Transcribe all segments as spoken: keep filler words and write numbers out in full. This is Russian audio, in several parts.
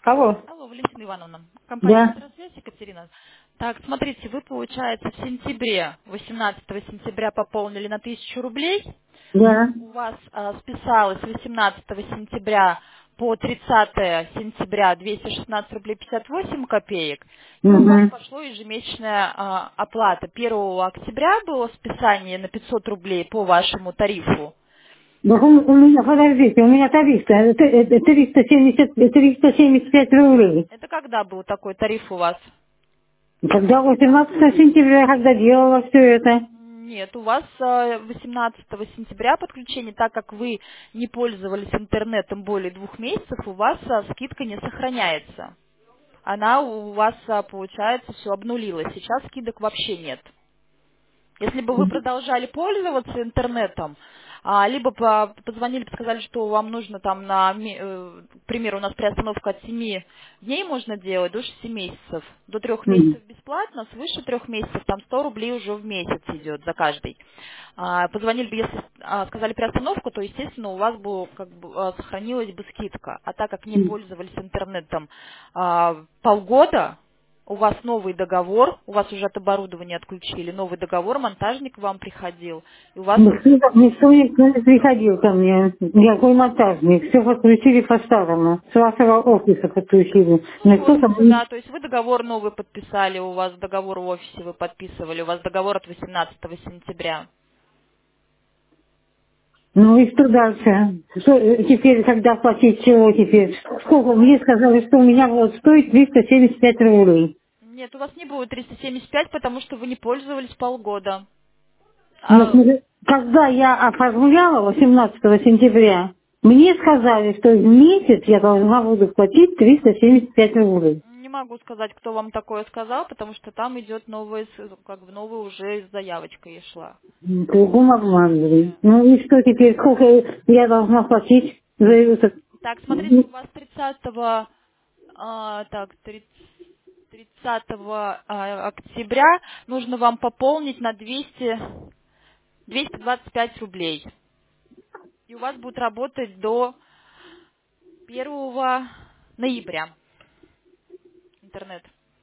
Алло. Алло, Валентина Ивановна, компания Да. «Метросвязь», Екатерина. Так, смотрите, вы, получается, в сентябре, восемнадцатого сентября пополнили на тысячу рублей. Да. У вас а, списалось восемнадцатого сентября по тридцатое сентября двести шестнадцать рублей пятьдесят восемь копеек. И у вас Угу. пошло ежемесячная а, оплата. первого октября было списание на пятьсот рублей по вашему тарифу. Да у, у меня, подождите, у меня тариф-то э, э, триста семьдесят, триста семьдесят пять рублей. Это когда был такой тариф у вас? Когда восемнадцатого сентября, когда делала все это. Нет, у вас э, восемнадцатого сентября подключение, так как вы не пользовались интернетом более двух месяцев, у вас э, скидка не сохраняется. Она у вас, э, получается, все обнулилась. Сейчас скидок вообще нет. Если бы вы продолжали пользоваться интернетом, а, либо по- позвонили, сказали, что вам нужно там на, ми- э, к примеру, у нас приостановка от семи дней можно делать до шести месяцев, до трех Мгм. месяцев бесплатно, свыше трех месяцев там сто рублей уже в месяц идет за каждый. А, позвонили бы, если а, сказали приостановку, то, естественно, у вас бы как бы а, сохранилась бы скидка. А так как не пользовались интернетом а, полгода, у вас новый договор, у вас уже от оборудования отключили, новый договор, монтажник к вам приходил, и у вас Никто, никаких никто изменений. не не приходил ко мне, никакой монтажник. Все подключили по-старому. С вашего офиса подключили. Ну, с Никто ко офиса, мне... да, то есть вы договор новый подписали, у вас договор в офисе вы подписывали, у вас договор от восемнадцатого сентября. Ну и что дальше? Что, э, теперь, когда платить чего теперь? Сколько? У вас Мне сказали, что у меня вот стоит триста семьдесят пять рублей. нет, у вас не будет триста семьдесят пять, потому что вы не пользовались полгода. Но А, смотри, когда я оформляла восемнадцатого сентября, мне сказали, что в месяц я должна буду платить триста семьдесят пять рублей. не могу сказать, кто вам такое сказал, потому что там идет новая, с- как бы новая уже заявочка и шла. М, Кругом обманывали. Ну и что теперь, сколько я должна платить за это? Так, смотрите, у вас тридцатого а, так, тридцатого а, октября нужно вам пополнить на двести, двести двадцать пять рублей. И у вас будет работать до первого ноября интернет.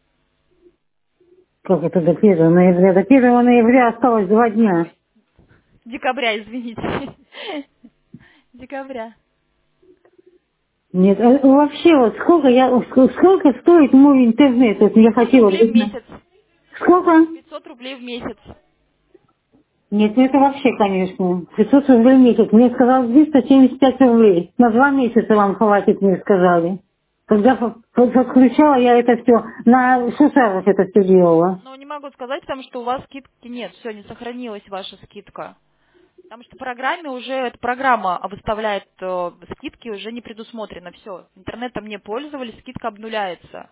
Как это до первого ноября? До первого ноября осталось два дня. Ой, декабря, извините. Декабря. Нет, а вообще вот сколько я, ск- сколько стоит мой интернет? Вот я пятьсот хотела рублей бы в знать. месяц. Сколько? пятьсот рублей в месяц. Нет, ну это вообще, конечно. пятьсот рублей в месяц. Мне сказали триста семьдесят пять рублей. На два месяца вам хватит, мне сказали. Когда по- по- подключала я это все, на Шусарах это все делала. Но не могу сказать, потому что у вас скидки нет. Все, не сохранилась ваша скидка. Потому что в программе уже, эта программа выставляет э, скидки, уже не предусмотрено. Все, интернетом не пользовались, скидка обнуляется.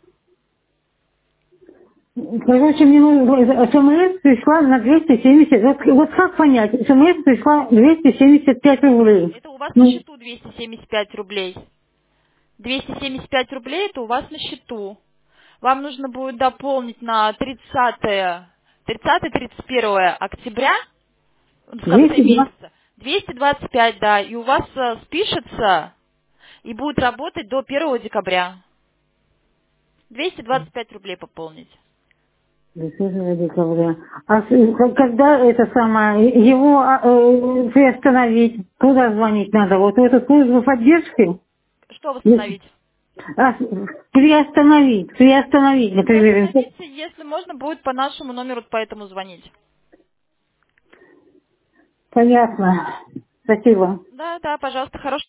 Короче, мне нужно, СМС пришла на двести семьдесят, вот, вот как понять, СМС пришла двести семьдесят пять рублей. Это у вас на Ну, счету двести семьдесят пять рублей. двести семьдесят пять рублей это у вас на счету. Вам нужно будет дополнить на тридцатое, тридцатое тридцать первое октября, в конце двести двадцать. месяца, двести двадцать пять, да, и у вас э, спишется и будет работать до первого декабря. двести двадцать пять рублей пополнить. десятого декабря. А с- к- когда это самое, его а, э, приостановить, куда звонить надо? Вот в эту службу поддержки? Что Если- восстановить? а, приостановить, приостановить, например. Приостановите, если можно, будет по нашему номеру, поэтому звонить. Понятно. Спасибо. Да, да, пожалуйста, хорошего.